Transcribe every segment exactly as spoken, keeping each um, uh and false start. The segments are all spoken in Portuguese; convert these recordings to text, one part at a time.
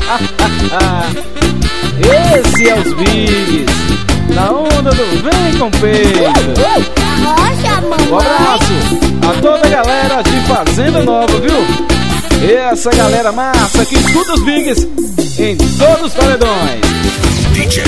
Esse é os Bigs, na onda do Vem com Peito. Rocha, mamãe. Um abraço a toda a galera de Fazenda Nova, viu? Essa galera massa que escuta os Bigs em todos os paredões. D J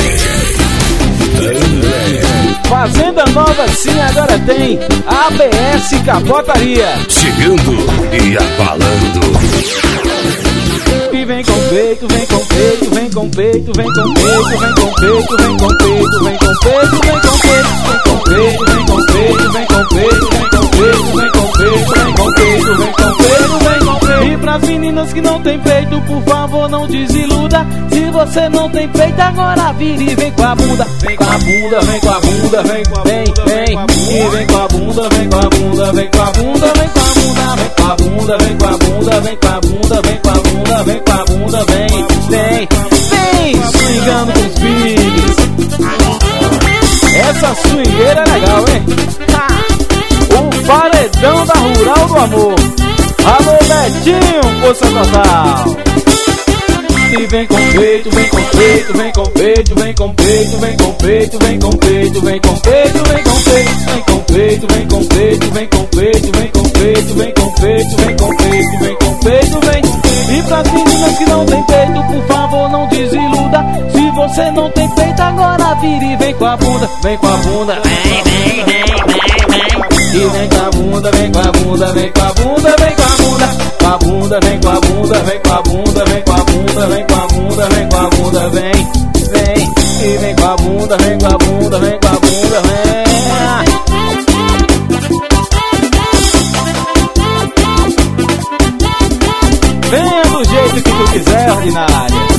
Fazenda Nova sim, agora tem A B S Capotaria chegando e abalando. E vem com peito, vem com peito, vem com peito, vem com peito, vem com peito, vem com peito, vem com peito, vem com peito, vem com peito, vem com peito, vem com peito, vem com peito, vem com peito, vem com peito, vem com peito, vem com peito. E pras meninas que não tem peito, por favor não desiluda. Se você não tem peito, agora vira e vem com a bunda. Vem com a bunda, vem com a bunda, vem com a bunda, vem, vem. E vem com a bunda, vem com a bunda, vem com a bunda, vem com a bunda, vem com a bunda, vem com a bunda, vem com a bunda, vem com a bunda, vem com a bunda, vem, vem, vem, swingando com os Bigs. Essa swingueira é legal, hein? O paredão da Rural do Amor. Alô, Betinho, força total. E vem com peito, vem com peito, vem com peito, vem com peito, vem com peito, vem com peito, vem com peito, vem com peito, vem com peito, vem com peito, vem com peito, vem com peito, vem com peito, vem com peito, vem com peito, vem. E pras meninas que não tem peito, por favor não desiluda. Se você não tem peito, agora vira e vem com a bunda, vem com a bunda, vem, vem, vem, vem, vem. E vem com a bunda, vem com a bunda, vem com a bunda, vem com a bunda, com a bunda, vem com a bunda, vem com a bunda, vem com a bunda, vem com a bunda, vem com a bunda, vem, vem. E vem com a bunda, vem com a bunda, vem com a bunda, vem. Venha do jeito que tu quiser, ordinária.